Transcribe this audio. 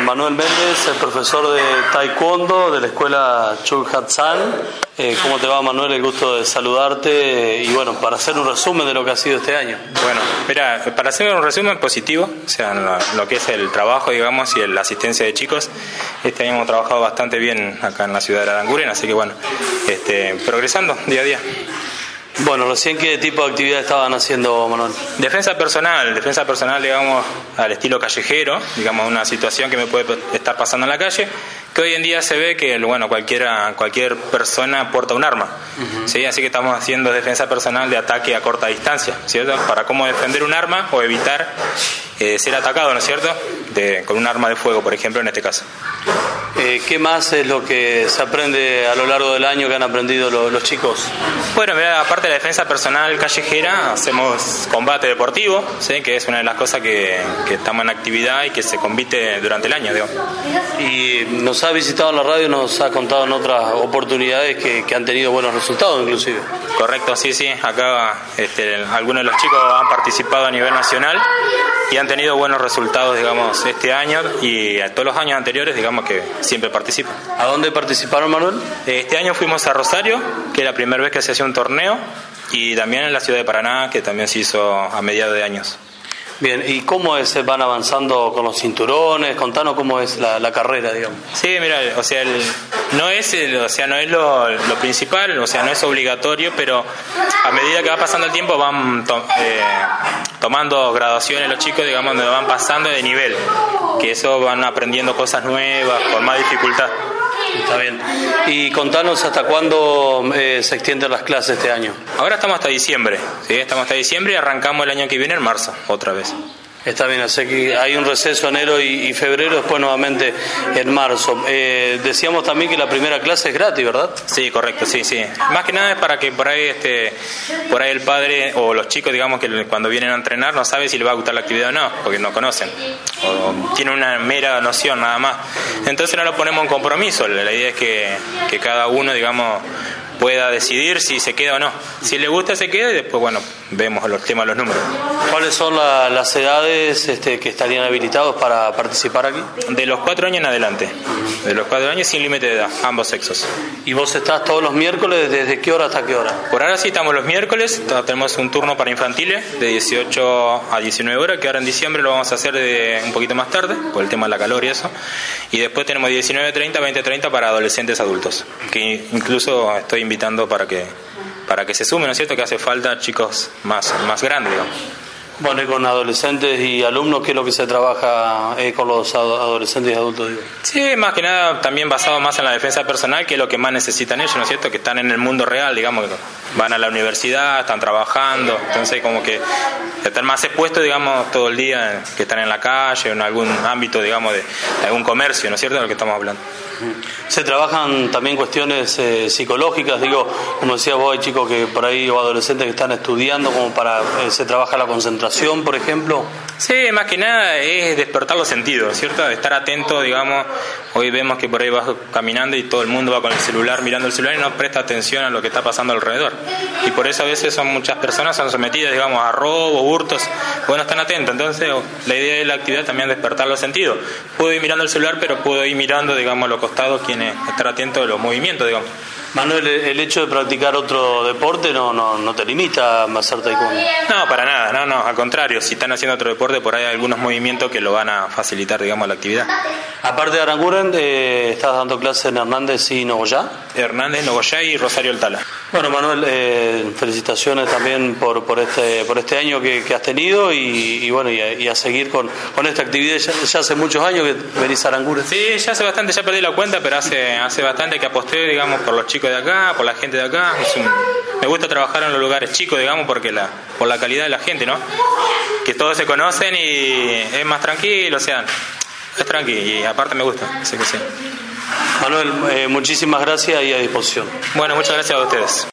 Manuel Méndez, el profesor de Taekwondo de la escuela Chul Hatsan. ¿Cómo te va, Manuel? El gusto de saludarte y bueno, para hacer un resumen de lo que ha sido este año. Bueno, mira, para hacer un resumen positivo, o sea, en lo que es el trabajo, digamos, y la asistencia de chicos, este año hemos trabajado bastante bien acá en la ciudad de Aranguren, así que bueno, progresando día a día. Bueno, recién, ¿qué tipo de actividad estaban haciendo, Manuel? Defensa personal, digamos, al estilo callejero, digamos, una situación que me puede estar pasando en la calle, que hoy en día se ve que, bueno, cualquier persona porta un arma, ¿sí? Así que estamos haciendo defensa personal de ataque a corta distancia, ¿cierto? Para cómo defender un arma o evitar ser atacado, ¿no es cierto? Con un arma de fuego, por ejemplo, en este caso. ¿Qué más es lo que se aprende a lo largo del año que han aprendido los chicos? Bueno, mira, aparte de la defensa personal callejera, hacemos combate deportivo, ¿sí? Que es una de las cosas que estamos en actividad y que se compite durante el año, digamos. Y nos ha visitado en la radio, nos ha contado en otras oportunidades que han tenido buenos resultados, inclusive. Correcto, sí. Acá algunos de los chicos han participado a nivel nacional y han tenido buenos resultados, digamos, este año y a todos los años anteriores, digamos que siempre participan. ¿A dónde participaron, Manuel? Este año fuimos a Rosario, que es la primera vez que se hacía un torneo, y también en la ciudad de Paraná, que también se hizo a mediados de años. Bien, ¿y cómo van avanzando con los cinturones? Contanos cómo es la carrera, digamos. Sí, mira, o sea, no es lo principal, o sea, no es obligatorio, pero a medida que va pasando el tiempo van tomando graduaciones los chicos, digamos, donde van pasando de nivel, que eso van aprendiendo cosas nuevas, con más dificultad. Está bien. Y contanos hasta cuándo se extienden las clases este año. Ahora estamos hasta diciembre, ¿sí? Estamos hasta diciembre y arrancamos el año que viene en marzo, otra vez. Está bien, así que hay un receso enero y febrero, después nuevamente en marzo. Decíamos también que la primera clase es gratis, ¿verdad? Sí, correcto, sí. Más que nada es para que por ahí el padre o los chicos, digamos, que cuando vienen a entrenar no sabe si les va a gustar la actividad o no, porque no conocen, o tienen una mera noción nada más. Entonces no lo ponemos en compromiso, la idea es que cada uno, digamos, pueda decidir si se queda o no. Si le gusta se queda y después, bueno, vemos los temas, los números. ¿Cuáles son las edades que estarían habilitados para participar aquí? De los 4 años en adelante. De los 4 años sin límite de edad, ambos sexos. ¿Y vos estás todos los miércoles? ¿Desde qué hora hasta qué hora? Por ahora sí estamos los miércoles, tenemos un turno para infantiles de 18 a 19 horas, que ahora en diciembre lo vamos a hacer un poquito más tarde, por el tema de la calor y eso. Y después tenemos 19:30, 20:30 para adolescentes adultos, que incluso estoy invitando para que se sumen, ¿no es cierto? Que hace falta chicos más grandes, digamos. Bueno, y con adolescentes y alumnos, ¿qué es lo que se trabaja con los adolescentes y adultos? Digo? Sí, más que nada también basado más en la defensa personal, que es lo que más necesitan ellos, ¿no es cierto? Que están en el mundo real, digamos, van a la universidad, están trabajando, entonces como que están más expuestos, digamos, todo el día, que están en la calle, en algún ámbito, digamos, de algún comercio, ¿no es cierto?, de lo que estamos hablando. ¿Se trabajan también cuestiones psicológicas? Digo, como decías vos, hay chicos que por ahí o adolescentes que están estudiando como para... ¿se trabaja la concentración, por ejemplo? Sí, más que nada es despertar los sentidos, ¿cierto? Estar atento, digamos. Hoy vemos que por ahí vas caminando y todo el mundo va con el celular, mirando el celular y no presta atención a lo que está pasando alrededor. Y por eso a veces muchas personas son sometidas, digamos, a robos, hurtos, porque no están atentos. Entonces, la idea de la actividad también es despertar los sentidos. Puedo ir mirando el celular, pero puedo ir mirando, digamos, a los costados, estar atento a los movimientos, digamos. Manuel, el hecho de practicar otro deporte no te limita a hacer taekwondo. No, para nada, no, al contrario, si están haciendo otro deporte, por ahí hay algunos movimientos que lo van a facilitar, digamos, la actividad. Aparte de Aranguren, ¿estás dando clases en Hernández y Nogoyá? Hernández, Nogoyá y Rosario Altala. Bueno, Manuel, felicitaciones también por este año que has tenido y bueno, y a seguir con esta actividad. Ya hace muchos años que venís a Aranguren. Sí, ya hace bastante, ya perdí la cuenta, pero hace bastante que aposté, digamos, por los chicos de acá, por la gente de acá. Me gusta trabajar en los lugares chicos, digamos, porque por la calidad de la gente, ¿no? Que todos se conocen y es más tranquilo, o sea, es tranquilo y aparte me gusta, así que sí. Manuel, muchísimas gracias y a disposición. Bueno, muchas gracias a ustedes.